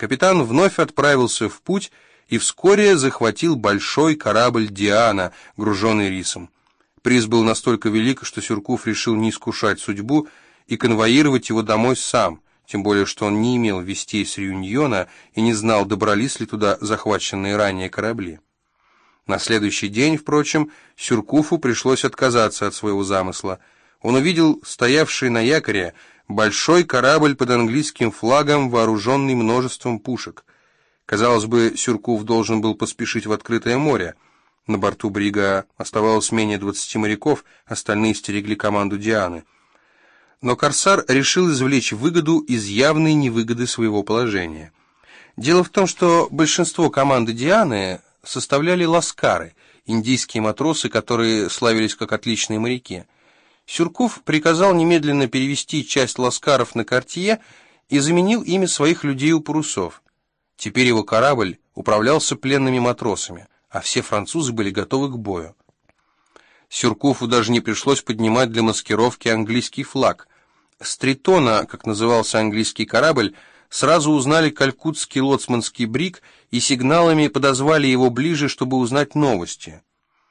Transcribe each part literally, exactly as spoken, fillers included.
Капитан вновь отправился в путь и вскоре захватил большой корабль «Диана», груженный рисом. Приз был настолько велик, что Сюркуф решил не искушать судьбу и конвоировать его домой сам, тем более что он не имел вестей с Реюньона и не знал, добрались ли туда захваченные ранее корабли. На следующий день, впрочем, Сюркуфу пришлось отказаться от своего замысла. Он увидел стоявший на якоре большой корабль под английским флагом, вооруженный множеством пушек. Казалось бы, Сюркуф должен был поспешить в открытое море. На борту брига оставалось менее двадцати моряков, остальные стерегли команду «Дианы». Но корсар решил извлечь выгоду из явной невыгоды своего положения. Дело в том, что большинство команды «Дианы» составляли ласкары, индийские матросы, которые славились как отличные моряки. Сюркуф приказал немедленно перевести часть ласкаров на Кортье и заменил ими своих людей у парусов. Теперь его корабль управлялся пленными матросами, а все французы были готовы к бою. Сюркуфу даже не пришлось поднимать для маскировки английский флаг. С Тритона, как назывался английский корабль, сразу узнали калькутский лоцманский бриг и сигналами подозвали его ближе, чтобы узнать новости.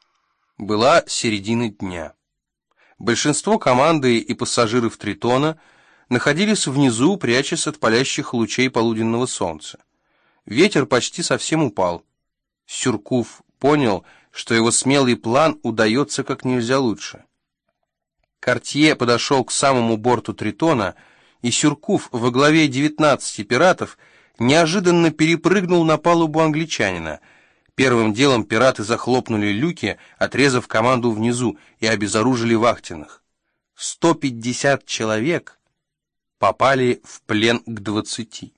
Была середина дня. Большинство команды и пассажиров Тритона находились внизу, прячась от палящих лучей полуденного солнца. Ветер почти совсем упал. Сюркуф понял, что его смелый план удается как нельзя лучше. Кортье подошел к самому борту Тритона, и Сюркуф во главе девятнадцати пиратов неожиданно перепрыгнул на палубу англичанина. Первым делом пираты захлопнули люки, отрезав команду внизу, и обезоружили вахтенных. сто пятьдесят человек попали в плен к двадцати.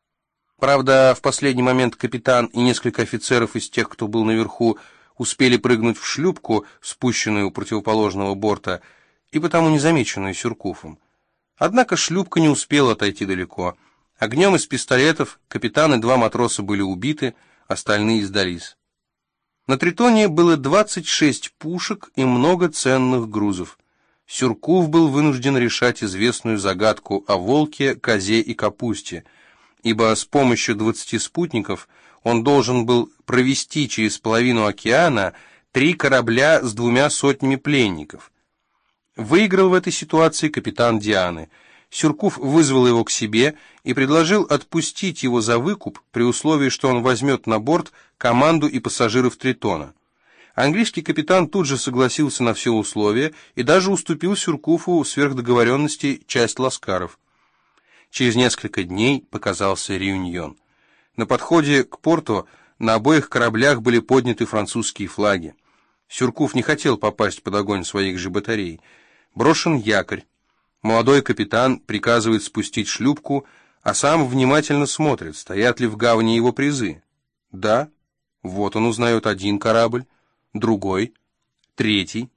Правда, в последний момент капитан и несколько офицеров из тех, кто был наверху, успели прыгнуть в шлюпку, спущенную у противоположного борта, и потому незамеченную Сюркуфом. Однако шлюпка не успела отойти далеко. Огнем из пистолетов капитан и два матроса были убиты, остальные сдались. На Тритоне было двадцать шесть пушек и много ценных грузов. Сюркуф был вынужден решать известную загадку о волке, козе и капусте, ибо с помощью двадцати спутников он должен был провести через половину океана три корабля с двумя сотнями пленников. Выиграл в этой ситуации капитан «Дианы». Сюркуф вызвал его к себе и предложил отпустить его за выкуп при условии, что он возьмет на борт команду и пассажиров Тритона. Английский капитан тут же согласился на все условия и даже уступил Сюркуфу сверх договоренности часть ласкаров. Через несколько дней показался Реюньон. На подходе к порту на обоих кораблях были подняты французские флаги. Сюркуф не хотел попасть под огонь своих же батарей. Брошен якорь. Молодой капитан приказывает спустить шлюпку, а сам внимательно смотрит, стоят ли в гавани его призы. Да, вот он узнает один корабль, другой, третий.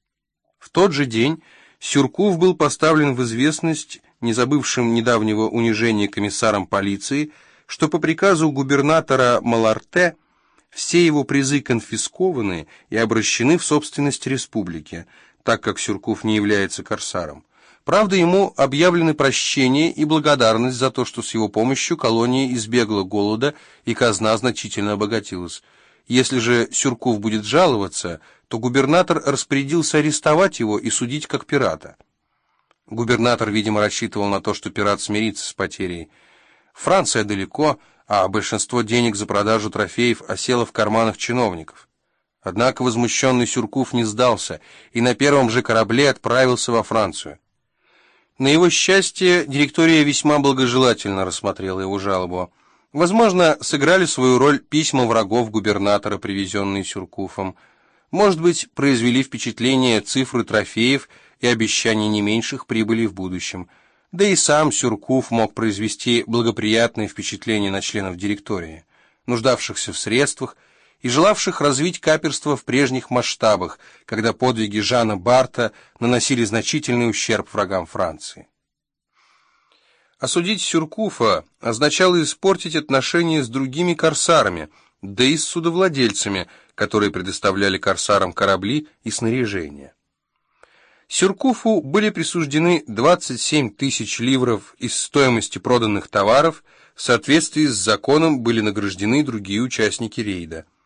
В тот же день Сюркуф был поставлен в известность, не забывшим недавнего унижения комиссаром полиции, что по приказу губернатора Маларте все его призы конфискованы и обращены в собственность республики, так как Сюркуф не является корсаром. Правда, ему объявлены прощение и благодарность за то, что с его помощью колония избегла голода и казна значительно обогатилась. Если же Сюркуф будет жаловаться, то губернатор распорядился арестовать его и судить как пирата. Губернатор, видимо, рассчитывал на то, что пират смирится с потерей. Франция далеко, а большинство денег за продажу трофеев осело в карманах чиновников. Однако возмущенный Сюркуф не сдался и на первом же корабле отправился во Францию. На его счастье, директория весьма благожелательно рассмотрела его жалобу. Возможно, сыграли свою роль письма врагов губернатора, привезенные Сюркуфом. Может быть, произвели впечатление цифры трофеев и обещания не меньших прибылей в будущем. Да и сам Сюркуф мог произвести благоприятное впечатление на членов директории, нуждавшихся в средствах и желавших развить каперство в прежних масштабах, когда подвиги Жана Барта наносили значительный ущерб врагам Франции. Осудить Сюркуфа означало испортить отношения с другими корсарами, да и с судовладельцами, которые предоставляли корсарам корабли и снаряжение. Сюркуфу были присуждены двадцать семь тысяч ливров из стоимости проданных товаров, В соответствии с законом были награждены другие участники рейда.